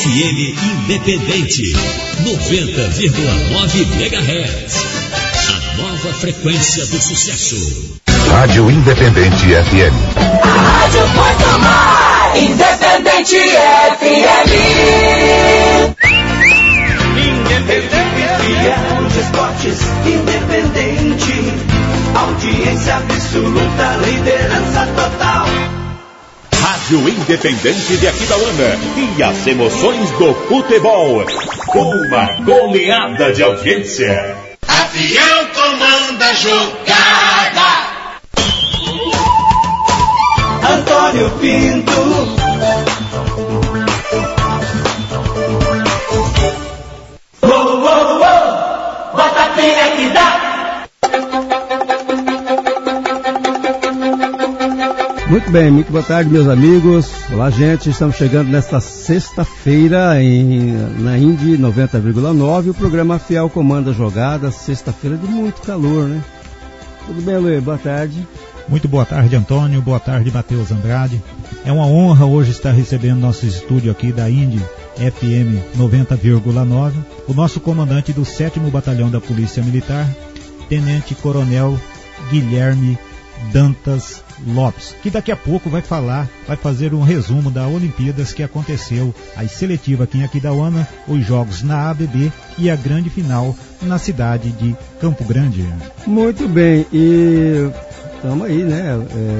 FM Independente, 90,9 MHz. A nova frequência do sucesso. Rádio Independente FM. A rádio pode amar. Independente FM. Independente de esportes. Independente. Audiência absoluta. Liderança total. Rádio Independente de Aquidauana e as emoções do futebol, com uma goleada de audiência. Avião comanda a jogada. Antônio Pinto. Oh, oh, oh. Bota a pilha que dá. Muito bem, muito boa tarde, meus amigos. Olá, gente, estamos chegando nesta sexta-feira na Indy 90,9. O programa Fiel comanda a jogada, sexta-feira de muito calor, né? Tudo bem, Luiz? Boa tarde. Muito boa tarde, Antônio. Boa tarde, Matheus Andrade. É uma honra hoje estar recebendo nosso estúdio aqui da Indy FM 90,9, o nosso comandante do 7º Batalhão da Polícia Militar, Tenente Coronel Guilherme Dantas Lopes, que daqui a pouco vai fazer um resumo da Olimpíadas que aconteceu, a seletiva aqui em Aquidauana, os jogos na ABB e a grande final na cidade de Campo Grande. Muito bem, e estamos aí, né,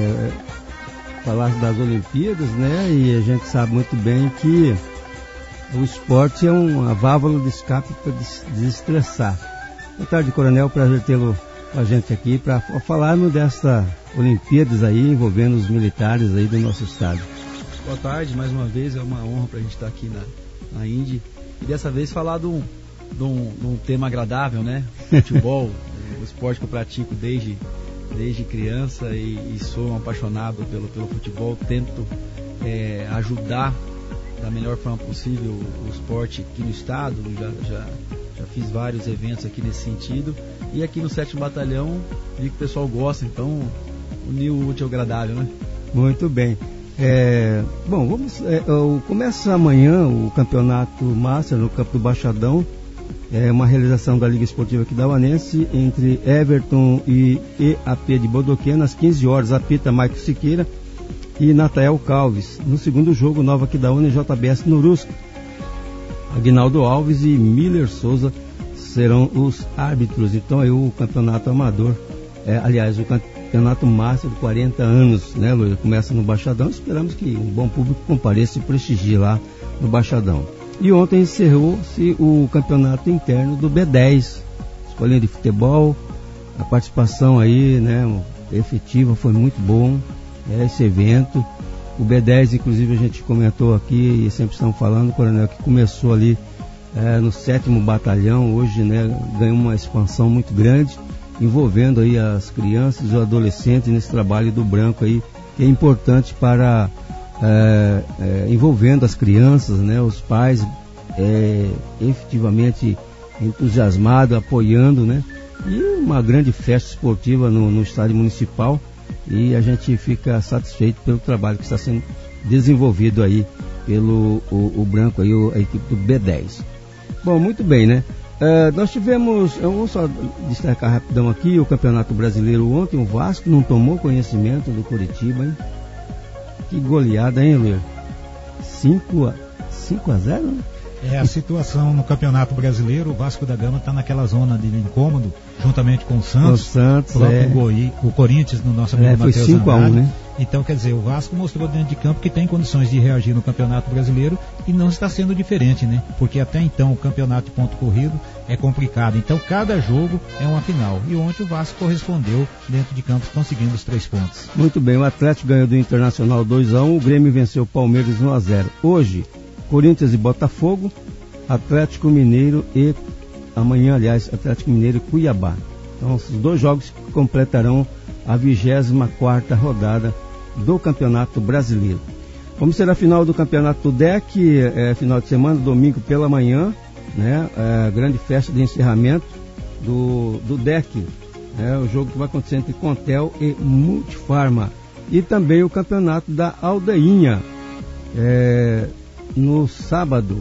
falar das Olimpíadas, né, e a gente sabe muito bem que o esporte é uma válvula de escape para desestressar. Boa tarde, Coronel, prazer tê-lo com a gente aqui para falarmos dessa Olimpíadas aí envolvendo os militares aí do nosso estado. Boa tarde, mais uma vez, é uma honra para a gente estar aqui na Indy e dessa vez falar de um tema agradável, né? Futebol, o esporte que eu pratico desde criança e sou um apaixonado pelo futebol, tento ajudar da melhor forma possível o esporte aqui no estado, já fiz vários eventos aqui nesse sentido e aqui no 7º Batalhão vi que o pessoal gosta, então unir o útil ao agradável, né? Muito bem. Bom, começa amanhã o campeonato Master no Campo do Baixadão. É uma realização da Liga Esportiva Aquidauanense entre Everton e EAP de Bodoquena, às 15 horas, apita Maico Siqueira e Natael Calves. No segundo jogo, Nova Aquidauana e JBS Nurusca. Aguinaldo Alves e Miller Souza serão os árbitros. Então aí o campeonato amador, o campeonato Master de 40 anos, né, Luiz? Começa no Baixadão, esperamos que um bom público compareça e prestigie lá no Baixadão. E ontem encerrou-se o campeonato interno do B10, escolinha de futebol. A participação aí, né, efetiva, foi muito bom, esse evento. O B10, inclusive, a gente comentou aqui e sempre estamos falando, Coronel, que começou ali no 7º Batalhão, hoje, né, ganhou uma expansão muito grande, envolvendo aí as crianças e os adolescentes nesse trabalho do branco aí, que é importante para envolvendo as crianças, né, os pais efetivamente entusiasmados, apoiando, né, e uma grande festa esportiva no estádio municipal, e a gente fica satisfeito pelo trabalho que está sendo desenvolvido aí pelo o branco aí, a equipe do B10. Bom, muito bem, né? Nós tivemos, vamos só destacar rapidão aqui, o Campeonato Brasileiro ontem, o Vasco não tomou conhecimento do Coritiba, hein? Que goleada, hein, Luiz? 5-0, né? A situação no Campeonato Brasileiro, o Vasco da Gama está naquela zona de incômodo, juntamente com o Santos, o Corinthians no nosso amigo foi Matheus 5-1, né? Então, quer dizer, o Vasco mostrou dentro de campo que tem condições de reagir no Campeonato Brasileiro e não está sendo diferente, né? Porque até então o campeonato de ponto corrido é complicado. Então, cada jogo é uma final. E ontem o Vasco correspondeu dentro de campo, conseguindo os 3 pontos. Muito bem, o Atlético ganhou do Internacional 2-1, o Grêmio venceu o Palmeiras 1-0. Hoje, Corinthians e Botafogo, Atlético Mineiro e amanhã, aliás, Atlético Mineiro e Cuiabá. Então, os 2 jogos que completarão a 24ª rodada do Campeonato Brasileiro. Como será a final do Campeonato do DEC, final de semana, domingo pela manhã, né? Grande festa de encerramento do DEC, o jogo que vai acontecer entre Contel e Multifarma. E também o Campeonato da Aldeinha, no sábado,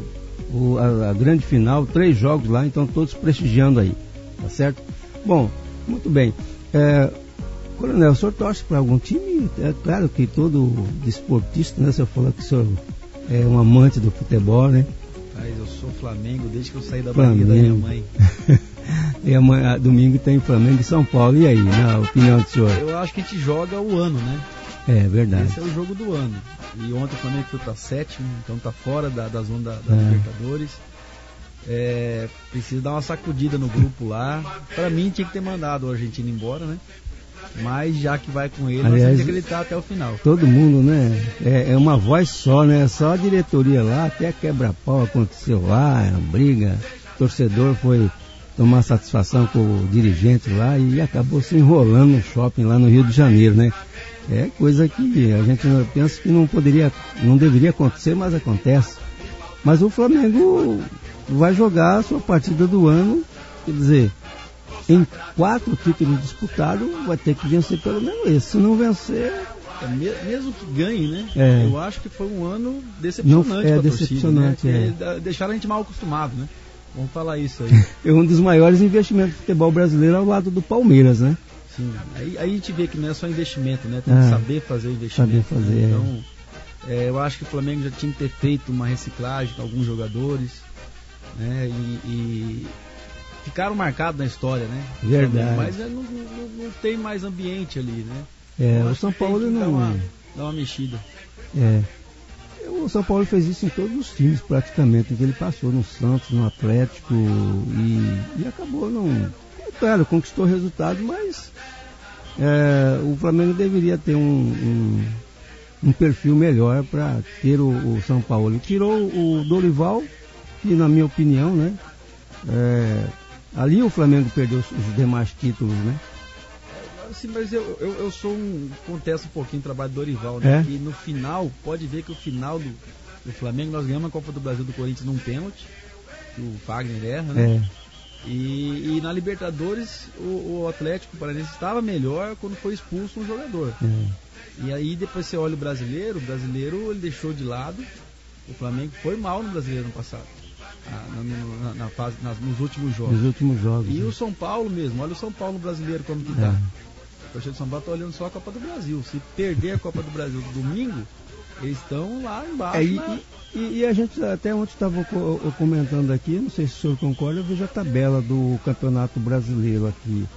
a grande final, 3 jogos lá, então todos prestigiando aí, tá certo? Bom, muito bem. Coronel, o senhor torce para algum time? É claro que todo desportista, né? O senhor falou que o senhor é um amante do futebol, né? Mas eu sou Flamengo desde que eu saí da barriga da minha mãe. E domingo tem Flamengo e São Paulo. E aí, na opinião do senhor? Eu acho que a gente joga o ano, né? É verdade. Esse é o jogo do ano. E ontem o Flamengo foi para 7º, então tá fora da zona da Libertadores. Precisa dar uma sacudida no grupo lá. Para mim tinha que ter mandado o argentino embora, né? Mas já que vai com ele, nós temos que acreditar até o final. Todo mundo, né? É uma voz só, né? Só a diretoria lá, até quebra-pau aconteceu lá, briga. O torcedor foi tomar satisfação com o dirigente lá e acabou se enrolando no shopping lá no Rio de Janeiro, né? É coisa que a gente pensa que não deveria acontecer, mas acontece. Mas o Flamengo vai jogar a sua partida do ano, quer dizer, em 4 títulos disputados, vai ter que vencer pelo menos esse. Se não vencer... mesmo que ganhe, né? Eu acho que foi um ano decepcionante para a decepcionante, torcida, né? Deixaram a gente mal acostumado, né? Vamos falar isso aí. É um dos maiores investimentos do futebol brasileiro ao lado do Palmeiras, né? Sim, aí a gente vê que não é só investimento, né? Tem que saber fazer o investimento. Saber fazer, né? Então, eu acho que o Flamengo já tinha que ter feito uma reciclagem com alguns jogadores, né? E ficaram marcados na história, né? Verdade. Mas não tem mais ambiente ali, né? O São Paulo não... Dá uma mexida. O São Paulo fez isso em todos os times praticamente, que ele passou no Santos, no Atlético e acabou não... Claro, conquistou resultado, mas o Flamengo deveria ter um perfil melhor para ter o São Paulo. Ele tirou o Dorival, que na minha opinião, né? Ali o Flamengo perdeu os demais títulos, né? Sim, mas eu contesto um pouquinho o trabalho do Dorival, né? E no final, pode ver que o final do Flamengo, nós ganhamos a Copa do Brasil do Corinthians num pênalti, que o Fagner erra, né? E na Libertadores o Atlético Paranaense estava melhor quando foi expulso um jogador. E aí depois você olha o brasileiro ele deixou de lado. O Flamengo foi mal no brasileiro no passado, nos últimos jogos. E o São Paulo mesmo, olha o São Paulo brasileiro como que tá. O torcedor do São Paulo tá olhando só a Copa do Brasil. Se perder a Copa do Brasil do domingo, eles estão lá embaixo. E a gente até ontem estava comentando aqui, não sei se o senhor concorda, eu vejo a tabela do Campeonato Brasileiro aqui.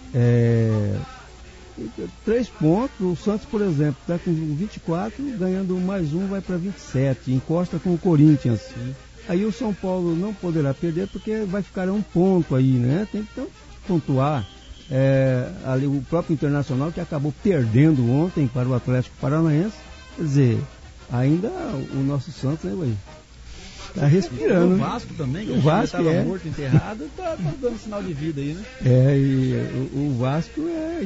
3 pontos, o Santos, por exemplo, está com 24, ganhando mais um, vai para 27, encosta com o Corinthians. Aí o São Paulo não poderá perder porque vai ficar a 1 ponto aí, né? Tem que pontuar. Ali o próprio Internacional, que acabou perdendo ontem para o Atlético Paranaense, quer dizer, ainda o nosso Santos, né, ué? Tá respirando. O Vasco também, que o Vasco estava morto, enterrado, tá dando sinal de vida aí, né? E o Vasco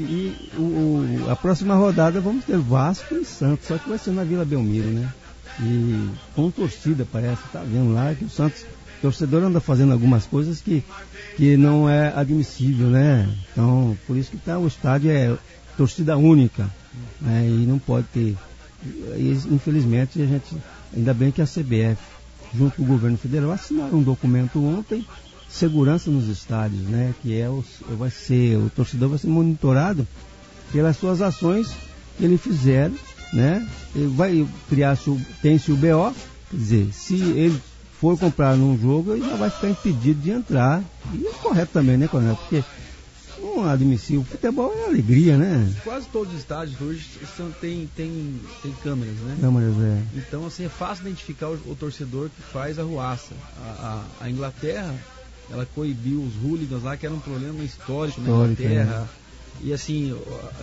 a próxima rodada vamos ter Vasco e Santos, só que vai ser na Vila Belmiro, né? E com torcida, parece, tá vendo lá que o Santos, o torcedor anda fazendo algumas coisas que não é admissível, né? Então, por isso que o estádio é torcida única, né? E não pode ter. E, infelizmente, ainda bem que a CBF, junto com o governo federal, assinaram um documento ontem, segurança nos estádios, né? Que o torcedor vai ser monitorado pelas suas ações que ele fizer, né? Ele vai criar, tem-se o BO, quer dizer, se ele for comprar num jogo, ele já vai ficar impedido de entrar. E é correto também, né, Coronel? Porque não admissível. O futebol é alegria, né? Quase todos os estádios hoje tem câmeras, né? Câmeras, Então, assim, é fácil identificar o torcedor que faz a arruaça. A Inglaterra, ela coibiu os hooligans lá, que era um problema histórico na Inglaterra. E, assim,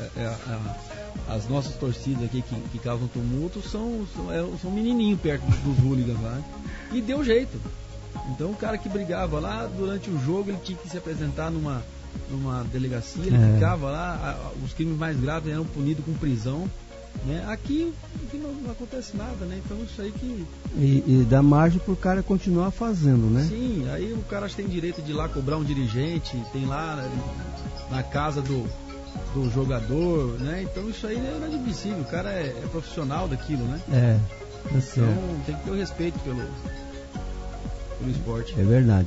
as nossas torcidas aqui que causam tumulto são menininho perto dos hooligans lá. Né? E deu jeito. Então, o cara que brigava lá, durante o jogo, ele tinha que se apresentar numa delegacia, ele ficava lá, os crimes mais graves eram punidos com prisão, né? Aqui não acontece nada, né? Então isso aí que... E dá margem pro cara continuar fazendo, né? Sim, aí o cara tem direito de ir lá cobrar um dirigente, tem lá na casa do jogador, né? Então isso aí é inadmissível, o cara é profissional daquilo, né? Tá certo. Então tem que ter o respeito pelo esporte. É verdade.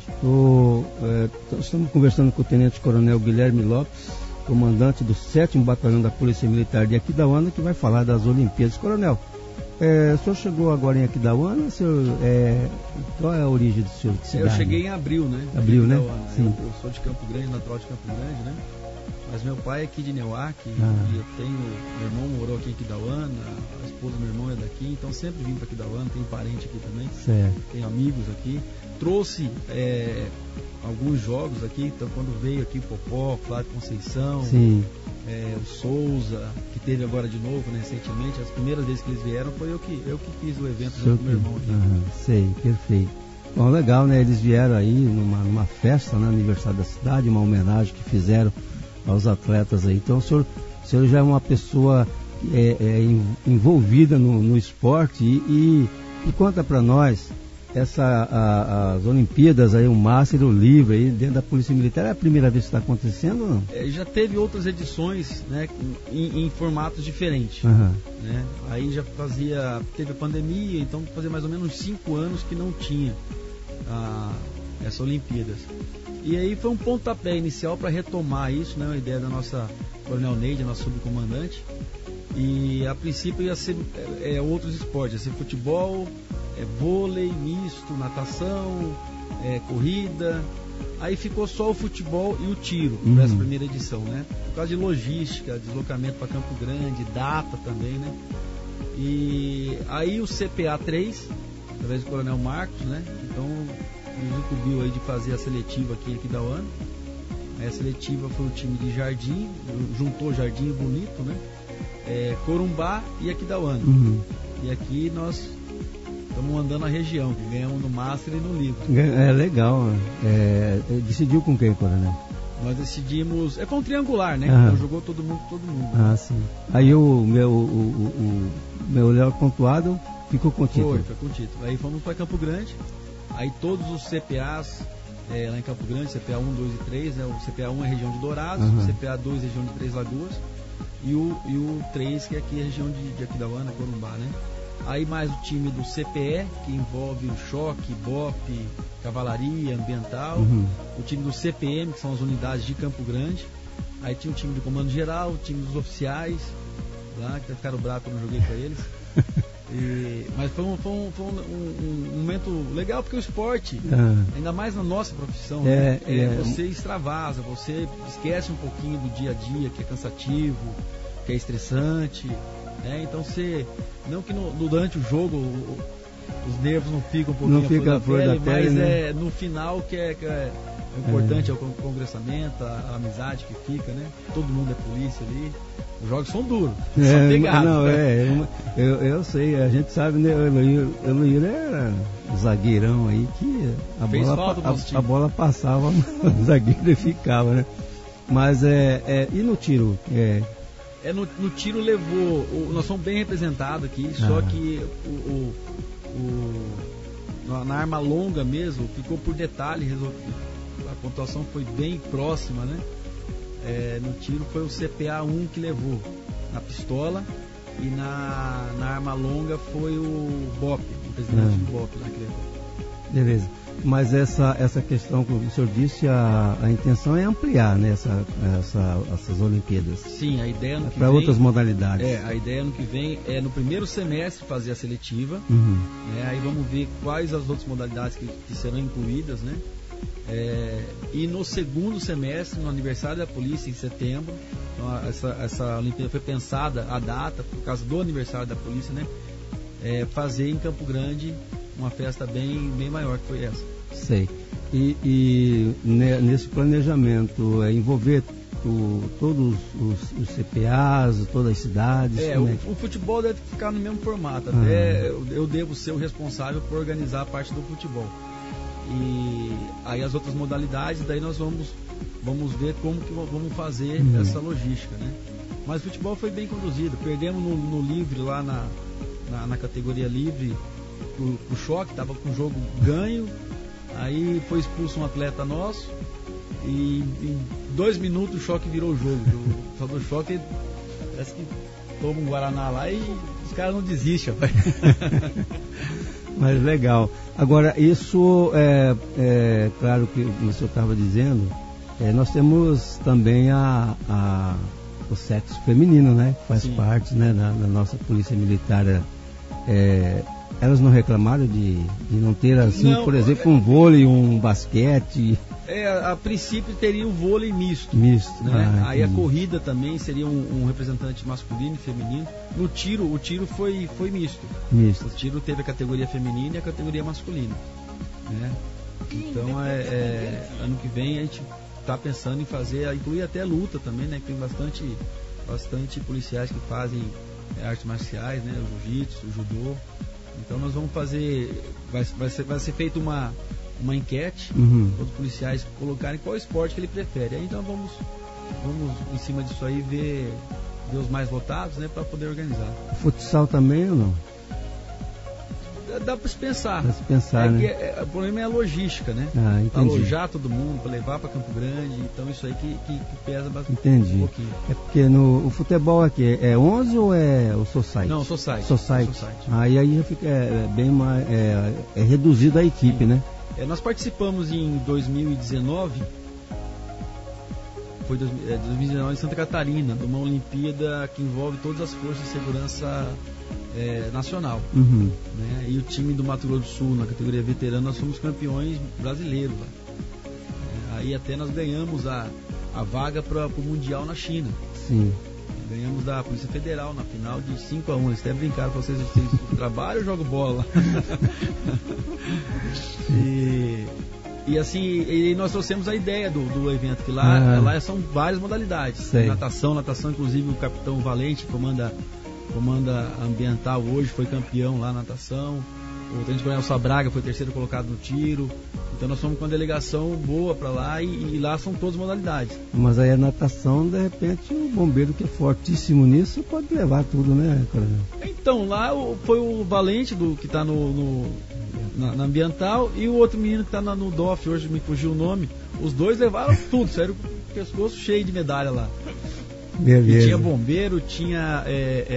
Estamos conversando com o Tenente Coronel Guilherme Lopes, comandante do 7º Batalhão da Polícia Militar de Aquidauana, que vai falar das Olimpíadas. Coronel, o senhor chegou agora em Aquidauana? Qual é a origem do senhor? Eu cheguei em abril, né? Abril, né? Sim. Eu sou de Campo Grande, natural de Campo Grande, né? Mas meu pai é aqui de Neuac, e eu tenho, meu irmão morou aqui em Aquidauana, a esposa do meu irmão é daqui, então sempre vim para Aquidauana, tenho parente aqui também, certo. Tenho amigos aqui. Trouxe alguns jogos aqui, então quando veio aqui o Popó, Flávio Conceição, o Souza, que teve agora de novo, né, recentemente, as primeiras vezes que eles vieram foi eu que fiz o evento junto com meu irmão aqui. Sei, perfeito. Bom, legal, né? Eles vieram aí numa festa, né, aniversário da cidade, uma homenagem que fizeram aos atletas aí. Então o senhor já é uma pessoa envolvida no esporte e conta para nós as Olimpíadas aí, o Master, o livre aí dentro da Polícia Militar, é a primeira vez que está acontecendo ou não? Já teve outras edições, né, em formatos diferentes, né? Aí já teve a pandemia, então fazia mais ou menos 5 anos que não tinha essas Olimpíadas. E aí foi um pontapé inicial para retomar isso, né? A ideia da nossa Coronel Neide, nossa subcomandante. E a princípio ia ser outros esportes, ia ser futebol, vôlei, misto, natação, corrida. Aí ficou só o futebol e o tiro nessa primeira edição, né? Por causa de logística, deslocamento para Campo Grande, data também, né? E aí o CPA 3, através do Coronel Marcos, né? Então nos incumbiu aí de fazer a seletiva aqui em Aquidauana. A seletiva foi o time de Jardim, juntou Jardim e Bonito, né? Corumbá e Aquidauana. E aqui nós estamos andando a região, que ganhamos no Master e no livro. É legal. Decidiu com quem, Coronel? Nós decidimos. Foi um triangular, né? Então jogou todo mundo. Ah, sim. Aí o meu Léo pontuado ficou com o título. Foi com o título. Aí fomos para Campo Grande. Aí todos os CPAs lá em Campo Grande, CPA 1, 2 e 3, né? O CPA 1 é a região de Dourados, o CPA 2 é a região de Três Lagoas e o 3 que é aqui a região de Aquidauana, Corumbá, né? Aí mais o time do CPE, que envolve o choque, BOP, cavalaria, ambiental, o time do CPM, que são as unidades de Campo Grande. Aí tinha o time do comando geral, o time dos oficiais, lá, que ficaram bravos quando eu joguei para eles. Mas foi um momento legal, porque o esporte, ainda mais na nossa profissão, você extravasa, você esquece um pouquinho do dia a dia, que é cansativo, que é estressante, né? Então não que durante o jogo os nervos não ficam um pouquinho à flor da pele, mas né? No final que o importante é o congressamento, a amizade que fica, né? Todo mundo é polícia ali. Os jogos são duros, são pegados. Não, eu sei, a gente sabe, né? O Eloíra era um zagueirão aí que a bola passava, o zagueiro ficava, né? Mas e no tiro? No tiro levou, nós somos bem representados aqui, só que na arma longa mesmo, ficou por detalhe, a pontuação foi bem próxima, né? No tiro foi o CPA 1 que levou na pistola, e na arma longa foi o BOP, o presidente do BOP lá que levou. Beleza. Mas essa questão que o senhor disse, a intenção é ampliar, né, essas Olimpíadas. Sim, a ideia ano que vem... Para outras modalidades. A ideia ano que vem é no primeiro semestre fazer a seletiva, aí vamos ver quais as outras modalidades que serão incluídas, né? E no segundo semestre, no aniversário da polícia, em setembro, então essa Olimpíada foi pensada, a data, por causa do aniversário da polícia, né? Fazer em Campo Grande uma festa bem maior que foi essa. Sei. E nesse planejamento envolver todos os CPAs, todas as cidades? O futebol deve ficar no mesmo formato. Até eu devo ser o responsável por organizar a parte do futebol. E aí as outras modalidades, daí nós vamos ver como que vamos fazer essa logística, né? Mas o futebol foi bem conduzido. Perdemos no livre lá na categoria livre pro choque, estava com o jogo ganho, aí foi expulso um atleta nosso e em 2 minutos o choque virou o jogo. O pessoal do choque parece que toma um Guaraná lá e os caras não desistem, rapaz. Mas legal. Agora, isso claro que o senhor estava dizendo, nós temos também o sexo feminino, né? Que faz Sim. parte, né, da nossa polícia militar. Elas não reclamaram de não ter, assim, Não, por exemplo, um vôlei, um basquete? A princípio teria o vôlei misto. Misto, Né? Aí a entendi. corrida também seria um representante masculino e feminino. No tiro, o tiro foi misto. Misto. O tiro teve a categoria feminina e a categoria masculina. Né? Então, ano que vem a gente está pensando em fazer, incluir até luta também, né? Que tem bastante policiais que fazem artes marciais, né? O jiu-jitsu, o judô. Então nós vamos fazer, vai ser feita uma enquete, todos os policiais colocarem qual esporte que ele prefere. Aí então vamos em cima disso aí ver os mais votados, né, para poder organizar. Futsal também ou não? Dá para se pensar. Dá pra se pensar, né? O problema é a logística, né? Entendi. Para alojar todo mundo, para levar para Campo Grande. Então isso aí que pesa bastante. Entendi. Um pouquinho. É porque o futebol aqui é 11 ou é o Society? Não, o Society. Aí fica bem mais reduzido a equipe, né? Nós participamos em 2019. Foi 2019 em Santa Catarina, de uma Olimpíada que envolve todas as forças de segurança nacional. Né? E o time do Mato Grosso do Sul, na categoria veterana, nós fomos campeões brasileiros lá. Aí até nós ganhamos a vaga para o Mundial na China. Sim. Ganhamos da Polícia Federal na final de 5-1. Eles até brincaram com vocês trabalham ou jogam bola? E assim, e nós trouxemos a ideia do evento, que lá são várias modalidades. Sei. Natação, inclusive o capitão Valente, comanda ambiental hoje, foi campeão lá na natação. O Tenente Coronel Sabraga foi terceiro colocado no tiro. Então nós fomos com uma delegação boa para lá e lá são todas modalidades. Mas aí a natação, de repente, o bombeiro que é fortíssimo nisso pode levar tudo, né, Coronel? Então, lá foi o Valente que está na ambiental e o outro menino que está no DOF, hoje me fugiu o nome. Os dois levaram tudo, sério, com o pescoço cheio de medalha lá. Beleza. E tinha bombeiro, tinha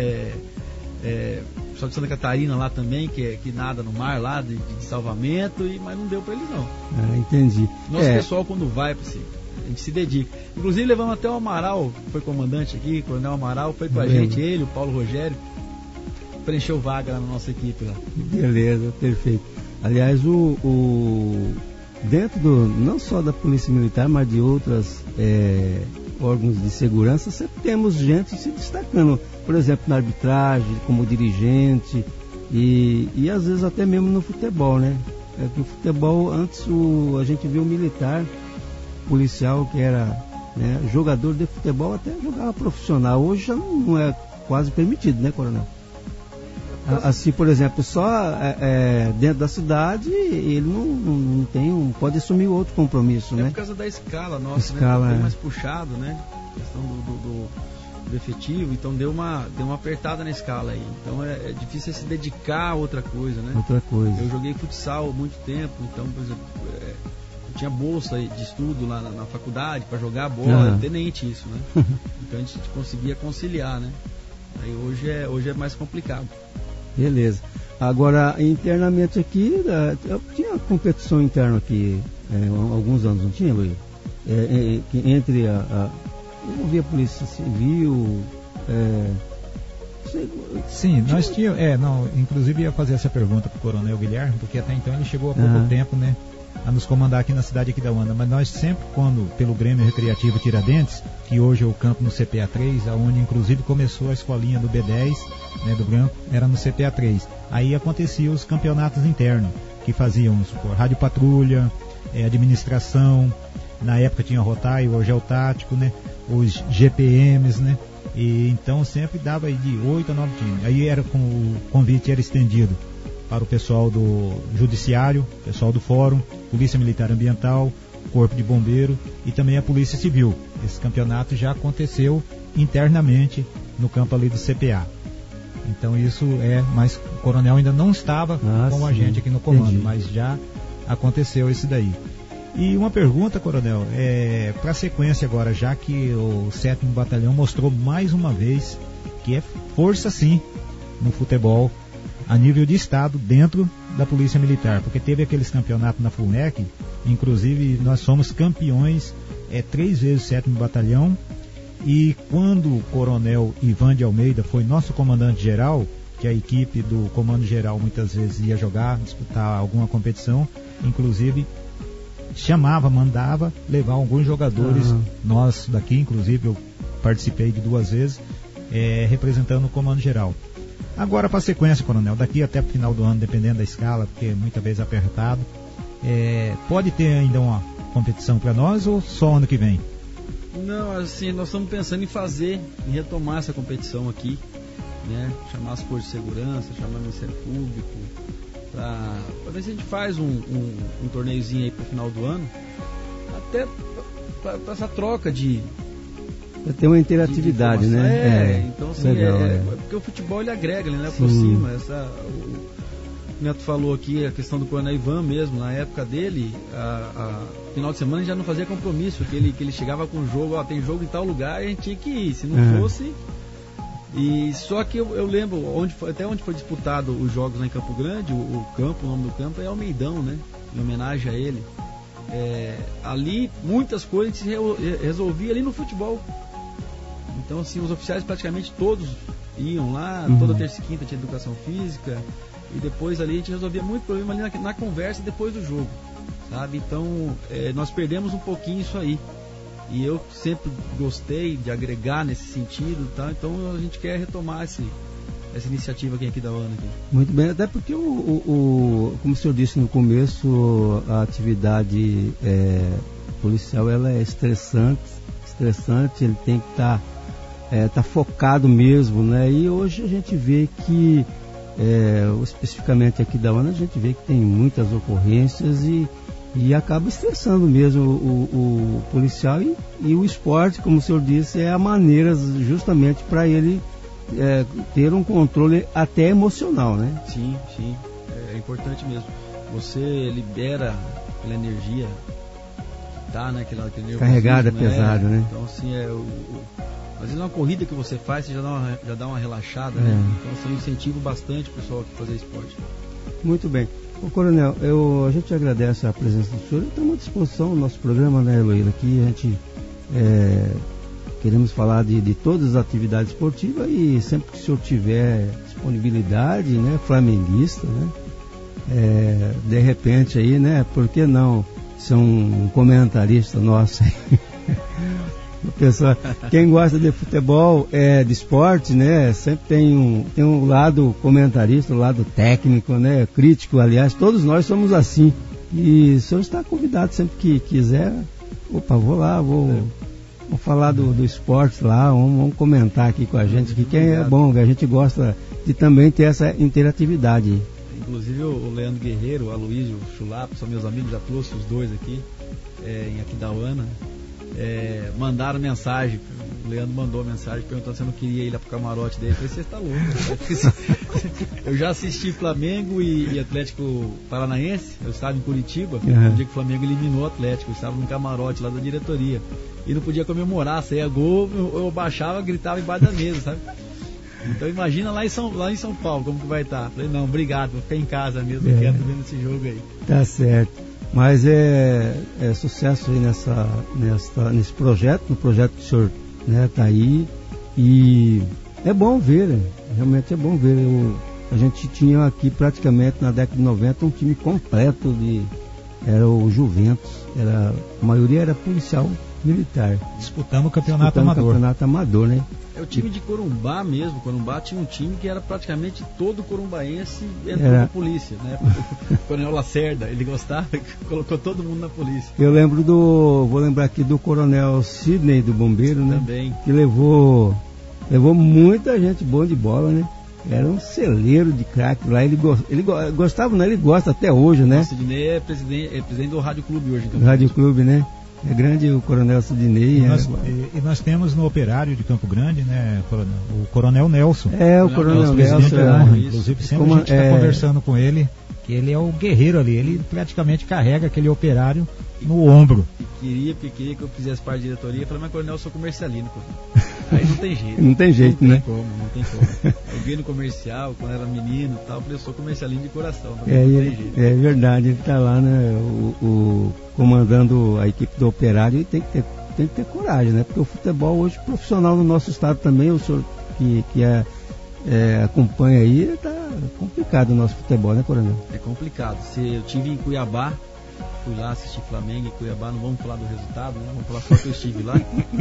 pessoal de Santa Catarina lá também, que nada no mar lá, de salvamento, mas não deu para eles não. Entendi. Nosso pessoal quando vai, a gente se dedica. Inclusive levamos até o Amaral, que foi comandante aqui, Coronel Amaral, foi com a gente, ele, o Paulo Rogério, preencheu vaga lá na nossa equipe lá. Beleza, perfeito. Aliás, dentro não só da Polícia Militar, mas de outras órgãos de segurança, sempre temos gente se destacando, por exemplo, na arbitragem, como dirigente e às vezes até mesmo no futebol, né? Que o futebol, antes a gente viu o militar, policial que era, né, jogador de futebol, até jogava profissional. Hoje já não é quase permitido, né, Coronel? Assim, por exemplo, só dentro da cidade ele não tem pode assumir outro compromisso, né? Por causa da escala nossa, escala, né? Bem mais puxado, né? A questão do efetivo, então deu uma apertada na escala aí. Então é difícil se dedicar a outra coisa, né? Outra coisa. Eu joguei futsal há muito tempo, então, por exemplo, eu tinha bolsa de estudo lá na faculdade para jogar bola, é tenente isso, né? Então a gente conseguia conciliar, né? Aí hoje é mais complicado. Beleza. Agora, internamente aqui, tinha competição interna aqui há alguns anos, não tinha, Luiz? Entre eu vi a Polícia Civil. Sim, nós tínhamos. Inclusive ia fazer essa pergunta para o Coronel Guilherme, porque até então ele chegou há pouco tempo, né? A nos comandar aqui na cidade aqui da Uana, mas nós sempre, pelo Grêmio Recreativo Tiradentes, que hoje é o campo no CPA 3, onde inclusive começou a escolinha do B10, né, do Branco, era no CPA 3. Aí aconteciam os campeonatos internos, que faziam, rádio patrulha, administração, na época tinha o Rotário, hoje é o tático, né, os GPMs, né, e então sempre dava aí de 8 a 9 times. Aí o convite era estendido para o pessoal do Judiciário, pessoal do Fórum, Polícia Militar Ambiental, Corpo de Bombeiro e também a Polícia Civil. Esse campeonato já aconteceu internamente no campo ali do CPA. Então isso mas o Coronel ainda não estava com a gente aqui no comando, entendi. Mas já aconteceu esse daí. E uma pergunta, Coronel, para a sequência agora, já que o 7º Batalhão mostrou mais uma vez que é força sim no futebol. a nível de estado dentro da Polícia Militar, porque teve aqueles campeonatos na FUNEC, inclusive nós somos campeões 3 vezes 7º Batalhão, e quando o Coronel Ivan de Almeida foi nosso comandante-geral, que a equipe do Comando-Geral muitas vezes ia jogar, disputar alguma competição, inclusive mandava levar alguns jogadores, nós daqui, inclusive eu participei de 2 vezes, representando o Comando-Geral. Agora, para a sequência, Coronel, daqui até o final do ano, dependendo da escala, porque muitas vezes apertado, pode ter ainda uma competição para nós ou só ano que vem? Não, assim, nós estamos pensando em retomar essa competição aqui, né? Chamar as forças de segurança, chamar o Ministério Público, para ver se a gente faz um torneiozinho aí para o final do ano, até para essa troca de... Tem uma interatividade, né? Então assim, legal, porque o futebol ele agrega, ele aproxima. O Neto falou aqui a questão do Coronel Ivan mesmo, na época dele, final de semana já não fazia compromisso, porque ele chegava com o jogo, tem jogo em tal lugar, a gente tinha que ir, se não fosse. E só que eu lembro até onde foi disputado os jogos lá em Campo Grande, o nome do campo é Almeidão, né? Em homenagem a ele. Ali muitas coisas se resolvia ali no futebol. Então assim, os oficiais praticamente todos iam lá, toda terça e quinta tinha educação física, e depois ali a gente resolvia muito problema ali na conversa depois do jogo, sabe? Então nós perdemos um pouquinho isso aí, e eu sempre gostei de agregar nesse sentido, tá? Então a gente quer retomar essa iniciativa aqui da UANA aqui. Muito bem, até porque como o senhor disse no começo, a atividade policial ela é estressante, ele tem que estar focado mesmo, né? E hoje a gente vê que especificamente aqui da UANA, a gente vê que tem muitas ocorrências e acaba estressando mesmo o policial, e o esporte, como o senhor disse, é a maneira justamente para ele ter um controle até emocional, né? Sim, é importante mesmo. Você libera aquela energia que tá, né? Aquela carregada, pesada, né? Então assim, às vezes uma corrida que você faz, você já dá uma relaxada, né? Então assim, eu incentivo bastante o pessoal a fazer esporte. Muito bem. Ô, Coronel, a gente agradece a presença do senhor. Estamos à disposição do nosso programa, né, Heloíra? Aqui a gente queremos falar de todas as atividades esportivas, e sempre que o senhor tiver disponibilidade, né, flamenguista, né, de repente aí, né, por que não ser um comentarista nosso aí? Pessoal, quem gosta de futebol, de esporte, né, sempre tem um lado comentarista, um lado técnico, né, crítico, aliás, todos nós somos assim. E o senhor está convidado sempre que quiser. Vou lá, vou falar do esporte lá, vamos comentar aqui com a gente, que é bom, que a gente gosta de também ter essa interatividade. Inclusive o Leandro Guerreiro, o Aloysio Chulapa, são meus amigos, já trouxe os dois aqui, em Aquidauana. Mandaram mensagem, o Leandro mandou mensagem perguntando se eu não queria ir lá pro camarote dele. Eu falei, você está louco? Eu já assisti Flamengo e Atlético Paranaense, eu estava em Curitiba, no dia que o Flamengo eliminou o Atlético, eu estava no camarote lá da diretoria, e não podia comemorar, saía gol, eu baixava, gritava embaixo da mesa, sabe? Então imagina lá em São Paulo como que vai estar. Falei, não, obrigado, vou ficar em casa mesmo, eu quero ver esse jogo aí. Tá certo. Mas é sucesso aí nesse projeto, no projeto que o senhor está aí, e é bom ver, realmente é bom ver. A gente tinha aqui praticamente na década de 90 um time completo era o Juventus, a maioria era policial militar. Disputando o campeonato amador, né? É o time de Corumbá mesmo. Corumbá tinha um time que era praticamente todo corumbaense, entrou na polícia, né? O Coronel Lacerda, ele gostava, colocou todo mundo na polícia. Eu lembro vou lembrar aqui do Coronel Sidney, do bombeiro, né? Também. Que levou muita gente boa de bola, né? Era um celeiro de craque lá, ele gostava, né? Ele gosta até hoje, né? O Sidney é presidente do Rádio Clube hoje. Então. Rádio Clube, né? É grande o Coronel Sidney. E nós temos no operário de Campo Grande, né, o Coronel Nelson. O Coronel Nelson. Inclusive, sempre a gente está conversando com ele, que ele é o guerreiro ali. Ele praticamente carrega aquele operário no ombro. queria que eu fizesse parte da diretoria. Eu falei, mas Coronel, eu sou comercialino. Aí não tem jeito. Não tem jeito, né? Não tem como. Eu vi no comercial, quando era menino e tal, eu falei, eu sou comercialino de coração. Não tem jeito. É verdade, ele tá lá, né, comandando a equipe do Operário, e tem que ter coragem, né? Porque o futebol hoje profissional no nosso estado também, o senhor que acompanha aí, tá complicado o nosso futebol, né, Coronel? É complicado. Eu tive em Cuiabá, fui lá assistir Flamengo e Cuiabá, não vamos falar do resultado, né? Vamos falar só que eu estive lá.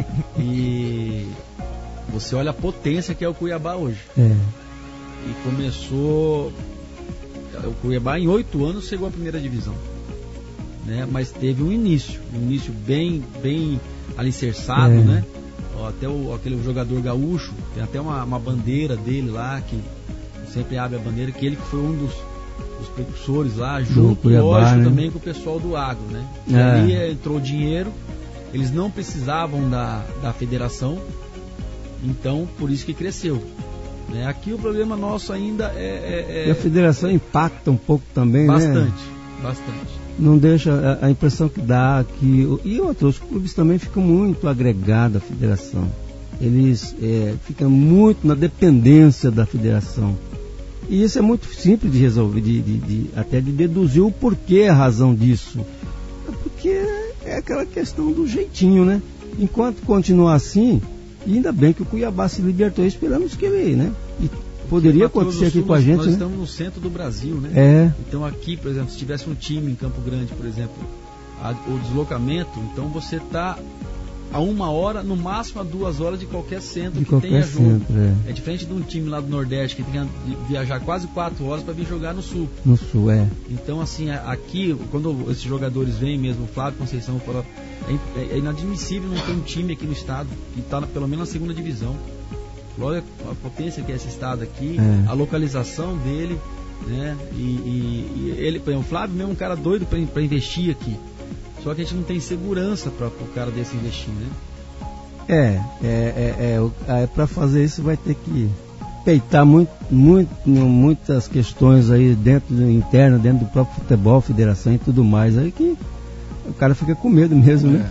E você olha a potência que é o Cuiabá hoje. E começou, o Cuiabá em 8 anos chegou à primeira divisão, né? Mas teve um início bem alicerçado, né? Até aquele jogador gaúcho, tem até uma bandeira dele lá, que sempre abre a bandeira, que ele que foi um dos precursores lá, junto, Cuiabá, lógico, né? Também com o pessoal do agro, né? E ali entrou dinheiro, eles não precisavam da federação, então por isso que cresceu, né? Aqui o problema nosso ainda E a federação impacta um pouco também, bastante. Não deixa a impressão que dá que... E outros clubes também ficam muito agregados à federação. Eles ficam muito na dependência da federação. E isso é muito simples de resolver, até de deduzir o porquê, a razão disso. Porque é aquela questão do jeitinho, né? Enquanto continuar assim, e ainda bem que o Cuiabá se libertou, esperamos que ele, né? E poderia acontecer aqui com a gente, nós né? Estamos no centro do Brasil, né? Então aqui, por exemplo, se tivesse um time em Campo Grande, por exemplo, o deslocamento, então você está a 1 hora, no máximo a 2 horas de qualquer centro que tenha jogo. É diferente de um time lá do Nordeste que tem que viajar quase 4 horas para vir jogar no Sul. No Sul, Então, assim, aqui, quando esses jogadores vêm mesmo, o Flávio Conceição fala, é inadmissível não ter um time aqui no estado que está pelo menos na segunda divisão. Olha a potência que é esse estado aqui, a localização dele, né? E ele, por exemplo, o Flávio mesmo é um cara doido para investir aqui. Só que a gente não tem segurança para o cara desse investir, né? Para fazer isso vai ter que peitar muitas questões aí dentro do próprio futebol, federação e tudo mais, aí que o cara fica com medo mesmo, né?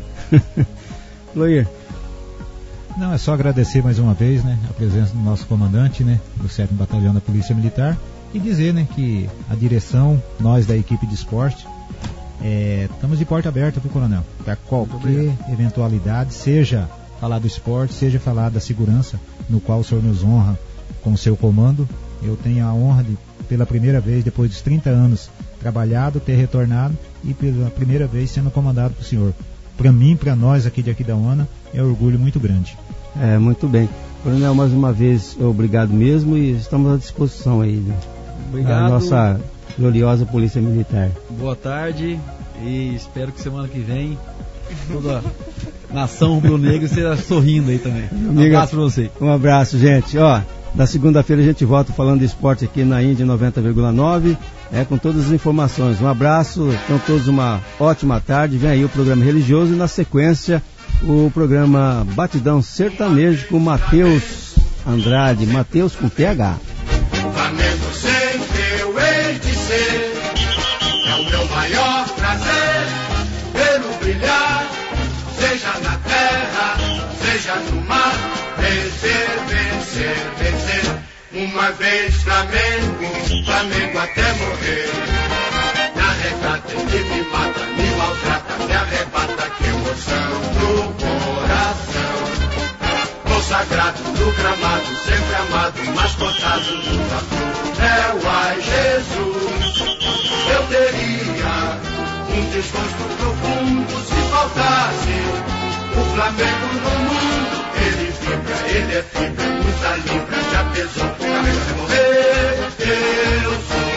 Loir. Não, é só agradecer mais uma vez, né, a presença do nosso comandante, né, do 7º Batalhão da Polícia Militar, e dizer, né, que a direção, nós da equipe de esporte, estamos de porta aberta para o Coronel, para qualquer eventualidade, seja falar do esporte, seja falar da segurança, no qual o senhor nos honra com o seu comando. Eu tenho a honra de, pela primeira vez, depois dos 30 anos trabalhado, ter retornado e pela primeira vez sendo comandado por senhor. Para mim, para nós aqui de Aquidauana, é um orgulho muito grande. Muito bem. Coronel, mais uma vez, obrigado mesmo e estamos à disposição aí, né? Obrigado. A nossa gloriosa Polícia Militar. Boa tarde e espero que semana que vem toda a nação rubro-negra esteja sorrindo aí também. Um abraço para você. Um abraço, gente. Na segunda-feira a gente volta falando de esporte aqui na Índia 90,9, com todas as informações. Um abraço, tenham todos uma ótima tarde. Vem aí o programa religioso e na sequência o programa Batidão Sertanejo com Matheus Andrade, Matheus com PH. Flamengo sempre eu hei de ser, é o meu maior prazer, vê-lo brilhar, seja na terra, seja no mar, vencer, vencer, vencer. Uma vez Flamengo, Flamengo até morrer. Na retrata ele me mata, me maltrata, me arrebata, que emoção no coração. Consagrado no gramado, sempre amado, mascotado nunca cruel. Ai Jesus, eu teria um desgosto profundo se faltasse o Flamengo no mundo. Ele vibra, ele é fibra, muita libra, já pesou, Flamengo até morrer. Eu sou.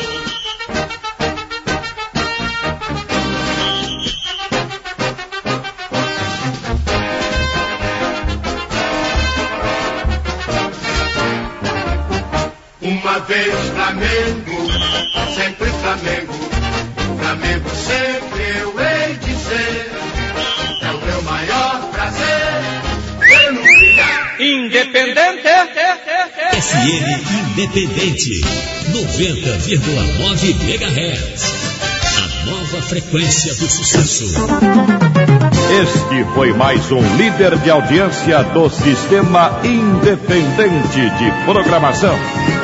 Uma vez Flamengo, sempre Flamengo, Flamengo sempre eu hei de ser, é o meu maior prazer, vê-lo brilhar. Independente FM Independente 90,9 MHz. A nova frequência do sucesso. Este foi mais um líder de audiência do Sistema Independente de Programação.